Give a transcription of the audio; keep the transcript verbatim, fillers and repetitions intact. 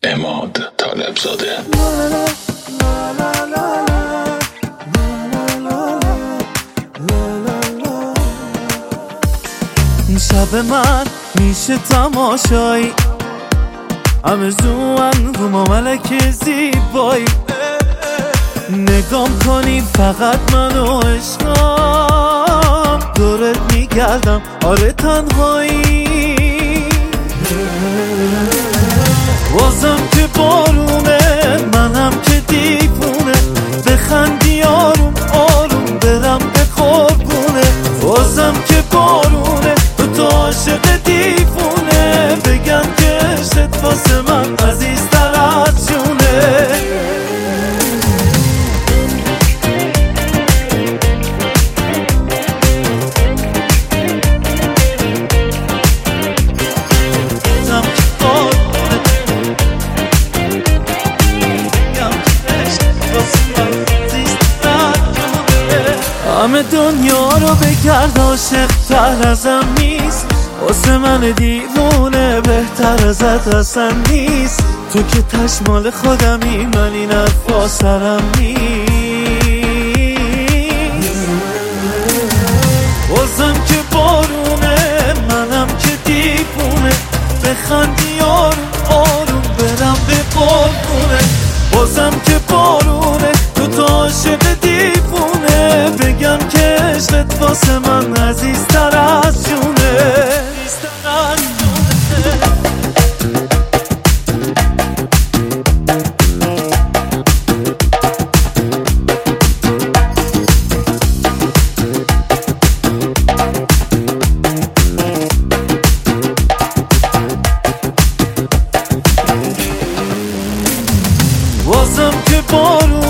عماد طالبزاده. شب من میشه تماشایی، همه زوان رو ما ملک زیبایی، نگام کنی فقط منو عشقم، دورت میگردم آره تنهایی، بازم که بارونه منم که دیوونه، بخندی آروم آروم برم به قربونه، بازم که بارونه تو تو عاشق دیوونه، بگم که عشقت واسه من عزیزتر از جونه. همه دنیا رو بگرد عاشق تر ازم نیست، واسه من دیوونه بهتر ازت اصلا نیست، تو که تشمال خودمی من این حرفا سرم نیست، بازم که بارونه منم که دیوونه، بخندی آروم آروم برم به قربونه، بازم که بارونه تو تو عاشق دیوونه، بگم که عشقت واسه من عزیزتر از جونه. بازم که بارون